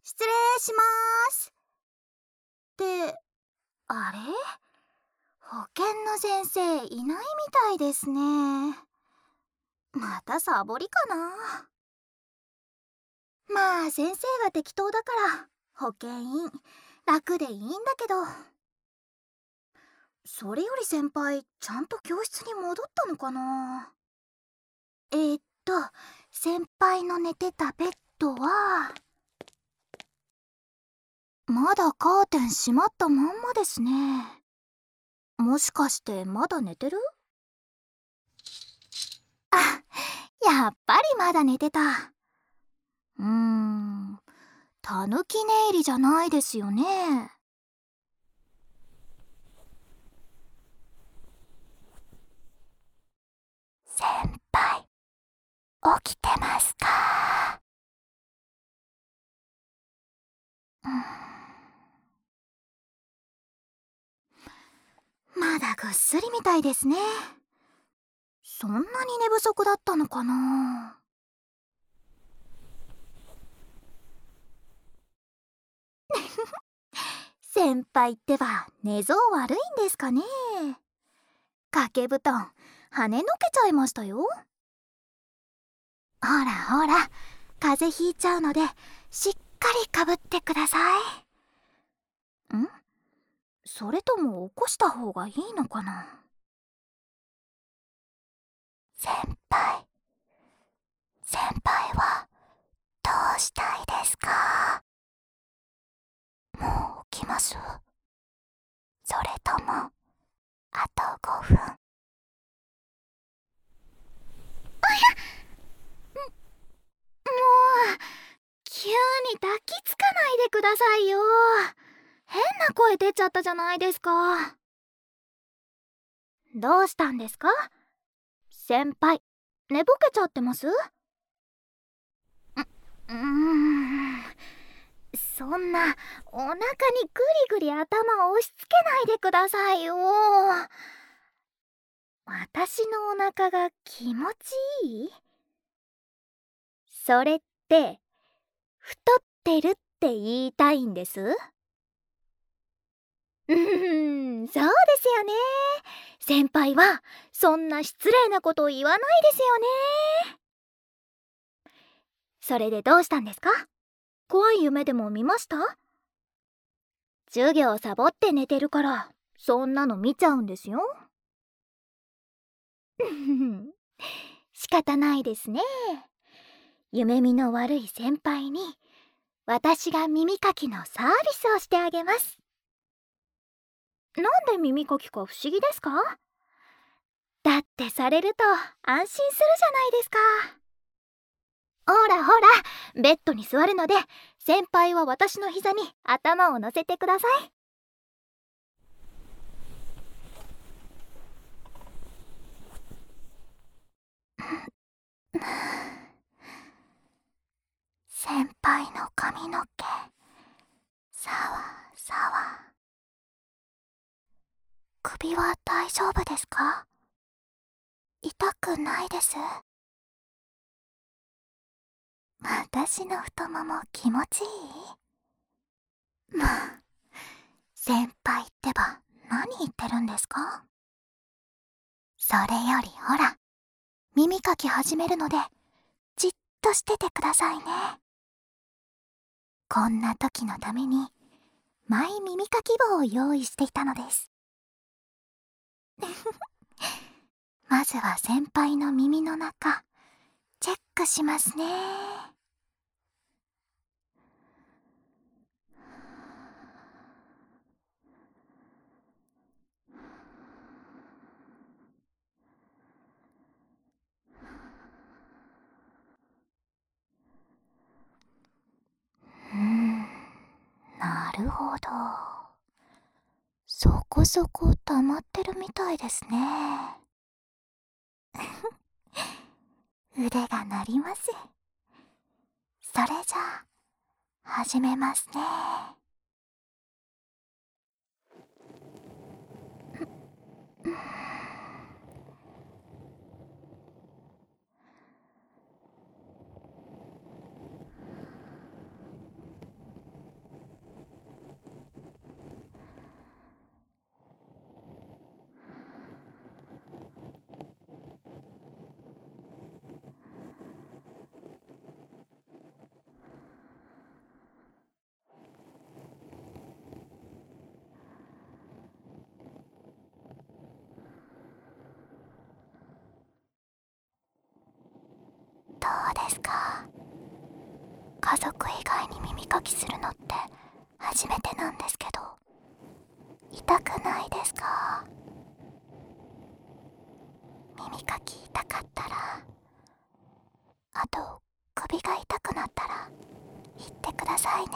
失礼しまーす。って、あれ？保健の先生いないみたいですね。またサボりかな。まあ先生が適当だから保健員楽でいいんだけど。それより先輩ちゃんと教室に戻ったのかな。先輩の寝てたベッドはまだカーテン閉まったまんまですね。もしかしてまだ寝てる？あ、やっぱりまだ寝てた。たぬき寝入りじゃないですよね。先輩、起きてますか？まだぐっすりみたいですね。そんなに寝不足だったのかな。先輩ってば寝相悪いんですかね。掛け布団跳ねのけちゃいましたよ。ほらほら、風邪ひいちゃうのでしっかりかぶってください。それとも起こした方がいいのかな。先輩はどうしたいですか？もう起きます？それともあと5分？もう急に抱きつかないでくださいよ。変な声出ちゃったじゃないですか。どうしたんですか？先輩、寝ぼけちゃってます？そんなお腹にぐりぐり頭を押し付けないでくださいよ。私のお腹が気持ちいい？それって太ってるって言いたいんです？そうですよね。先輩はそんな失礼なことを言わないですよね。それでどうしたんですか？怖い夢でも見ました？授業サボって寝てるからそんなの見ちゃうんですよ。仕方ないですね。夢見の悪い先輩に私が耳かきのサービスをしてあげます。なんで耳かきか不思議ですか？だってされると安心するじゃないですか。ほらほら、ベッドに座るので先輩は私の膝に頭を乗せてください。先輩の髪の毛さわさわ。首は大丈夫ですか？痛くないです？私の太もも気持ちいい？まあ、先輩ってば何言ってるんですか？それよりほら、耳かき始めるのでじっとしててくださいね。こんな時のためにマイ耳かき棒を用意していたのです。まずは先輩の耳の中チェックしますね。なるほど。そこそこ溜まってるみたいですね。腕が鳴ります。それじゃあ始めますね。 ですか？家族以外に耳かきするのって初めてなんですけど、痛くないですか？耳かき痛かったら、あと首が痛くなったら言ってくださいね。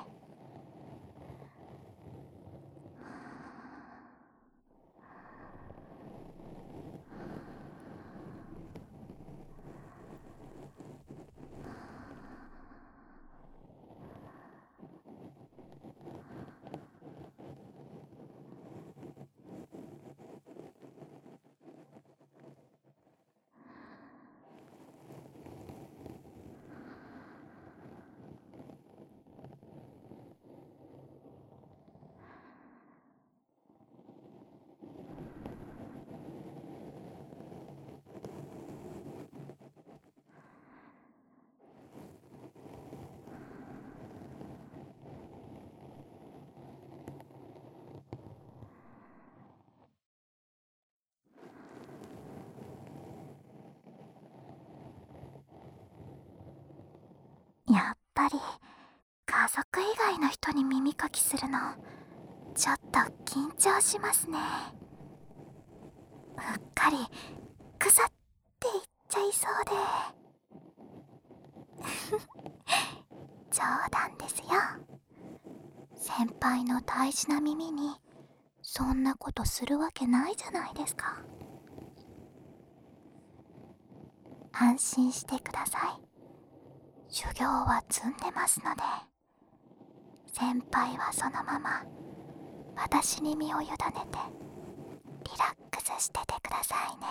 やっぱり家族以外の人に耳かきするのちょっと緊張しますね。うっかり腐っていっちゃいそうで冗談ですよ。先輩の大事な耳にそんなことするわけないじゃないですか。安心してください。修行は積んでますので、先輩はそのまま私に身を委ねてリラックスしててくださいね。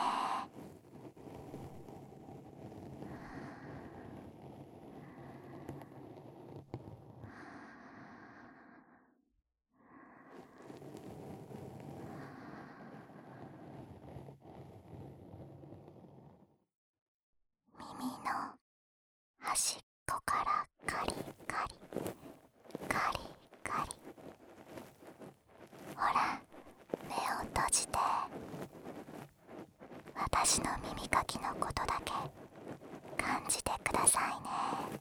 耳の端っこからカリカリカリカリ、ほら目を閉じて、私の耳かきのことだけ感じてくださいね。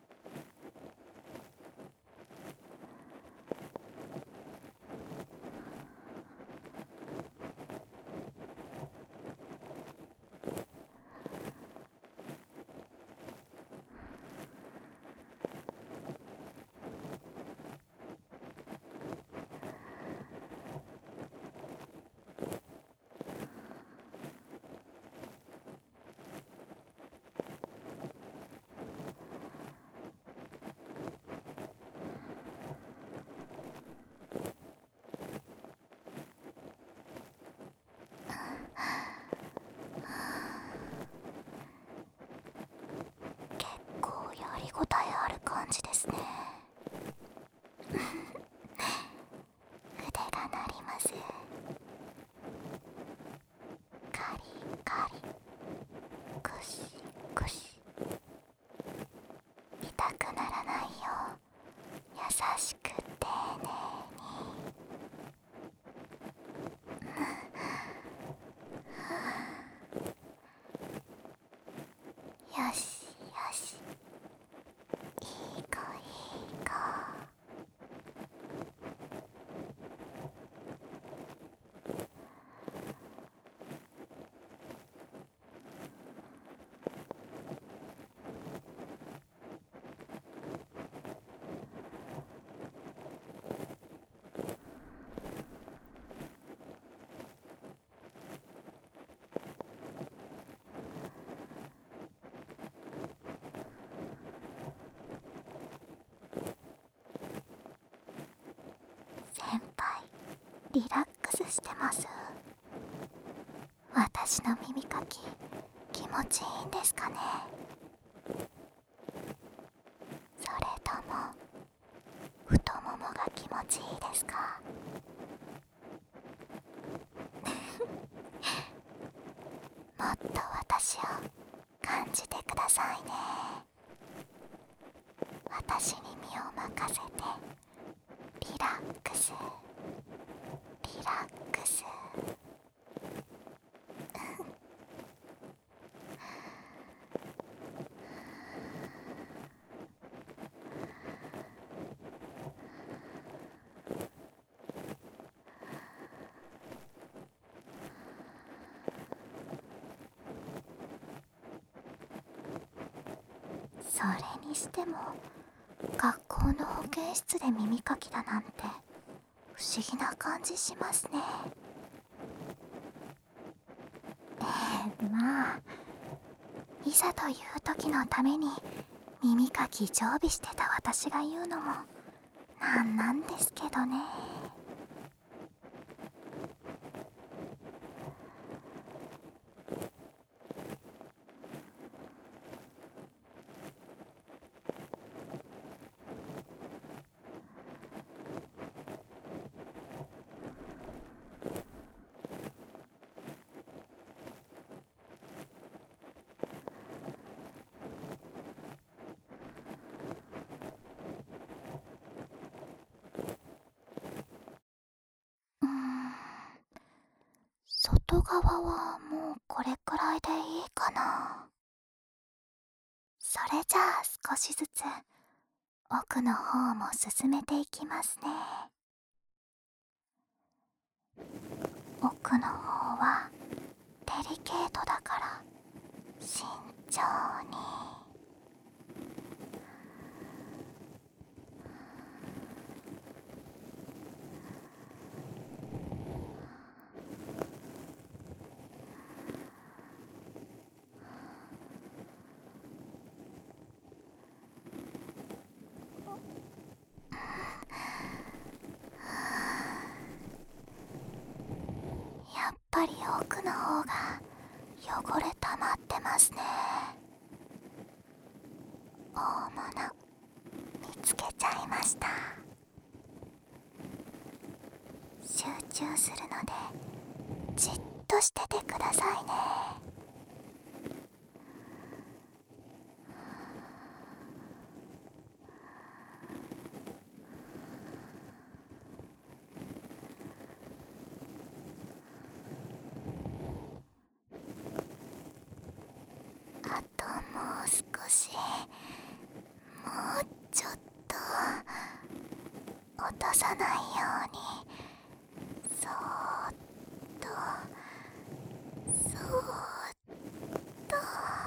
結構やりごたえある感じですね。腕が鳴ります。カリカリ、クシクシ、痛くならないよう優しく丁寧に。よしよし、いい子いい子。先輩、リラックスしてます？私の耳かき気持ちいいんですかね？それとも太ももが気持ちいいですか？もっと私を感じてくださいね。私に身を任せてリラックスリラックス。 れにしても学校の保健室で耳かきだなんて不思議な感じしますね。まあいざという時のために耳かき常備してた私が言うのもなんですけどね。外側はもうこれくらいでいいかな。それじゃあ少しずつ奥の方も進めていきますね。奥の方はデリケートだから慎重に。やっぱり奥の方が汚れ溜まってますね。大物見つけちゃいました。集中するのでじっとしててくださいね。あともう少し、もうちょっと落とさないようにそーっとそーっと。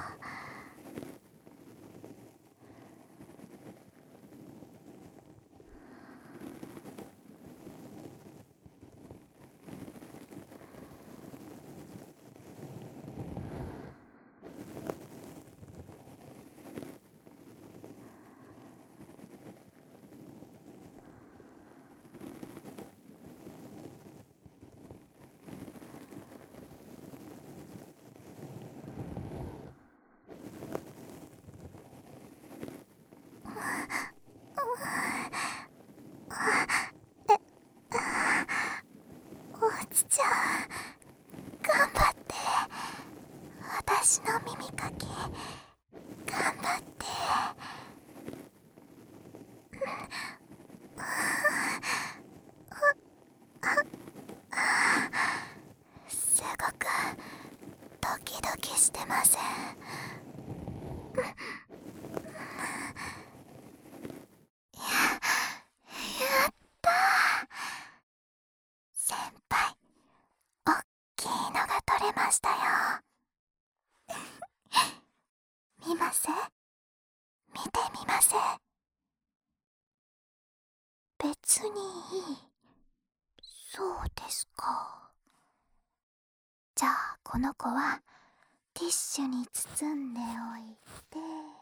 おちちゃん頑張って。私の耳かき頑張って。すごくドキドキしてません？やったー。先輩、おっきいのが取れましたよ。見ます？見てみます？別にいい。そうですか。じゃあこの子はティッシュに包んでおいて、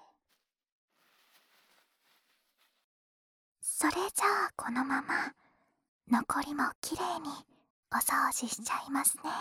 それじゃあこのまま残りもきれいにお掃除しちゃいますね。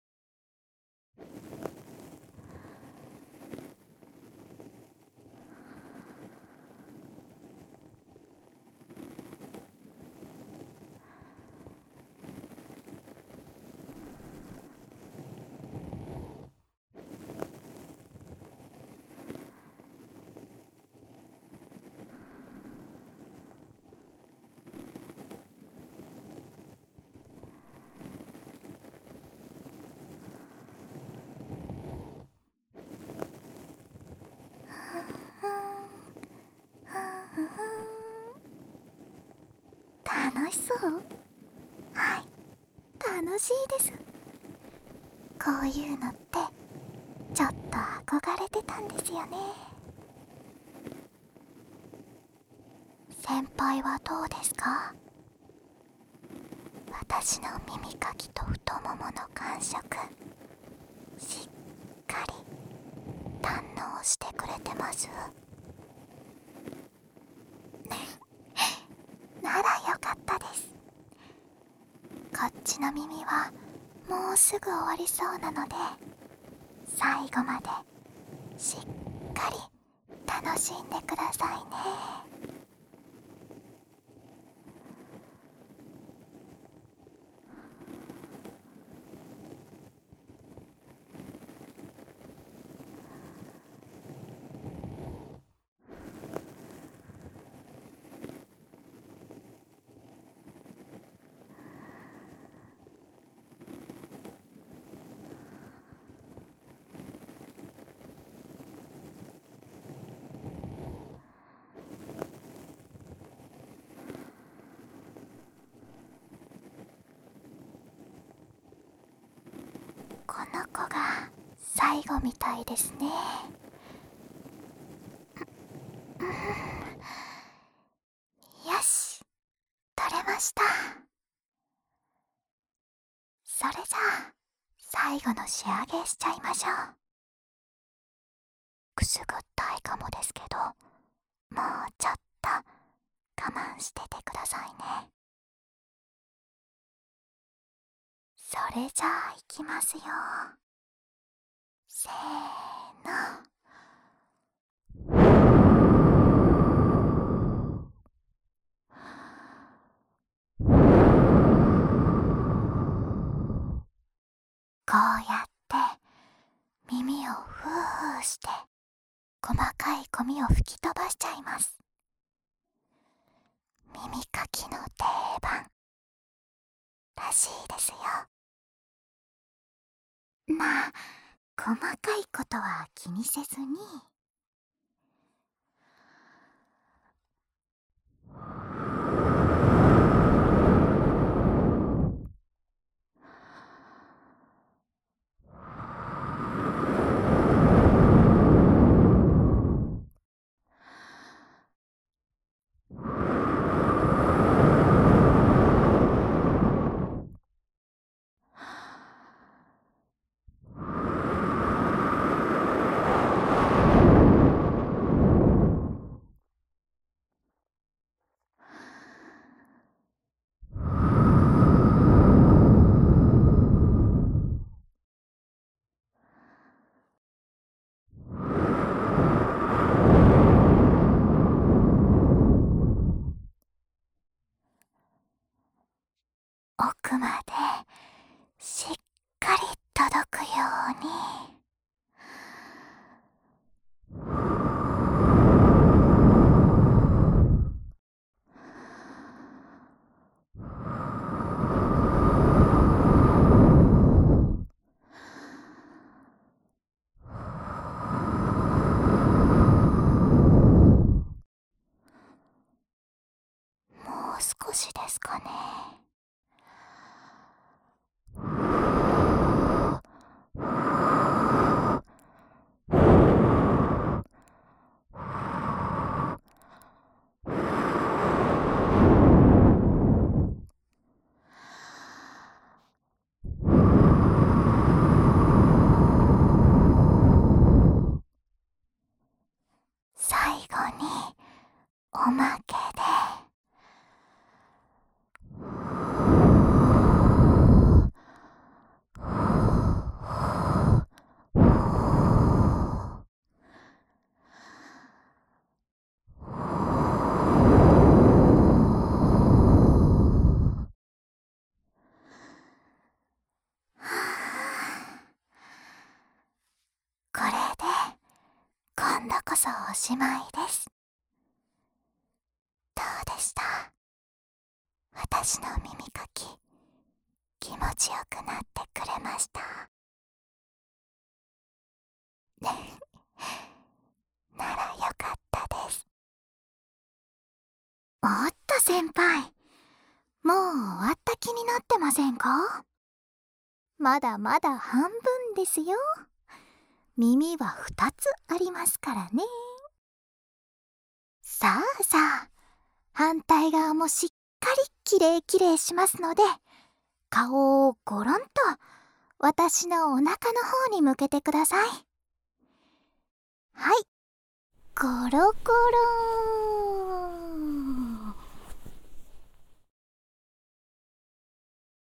楽しそう？はい、楽しいです。こういうのってちょっと憧れてたんですよね。 先輩はどうですか？私の耳かきと太ももの感触、しっかり堪能してくれてます？ならよかったです。こっちの耳はもうすぐ終わりそうなので、最後までしっかり楽しんでくださいね。この子が最後みたいですね。よし、取れました。それじゃあ最後の仕上げしちゃいましょう。くすぐったいかもですけど、もうちょっと我慢しててくださいね。それじゃあいきますよ。せーの。こうやって耳をフーフーして細かいゴミを吹き飛ばしちゃいます。耳かきの定番らしいですよ。まあ、細かいことは気にせずに。奥までしっかり届くように。もう少しですかね。最後におまけでこれで今度こそおしまいです。どうでした？私の耳かき気持ちよくなってくれました？ならよかったです。おっと先輩、もう終わった気になってませんか？まだまだ半分ですよ。耳は2つありますからね。さあさあ、 反対側もしっかりきれいきれいしますので、顔をゴロンと私のお腹の方に向けてください。はい、ゴロゴローン。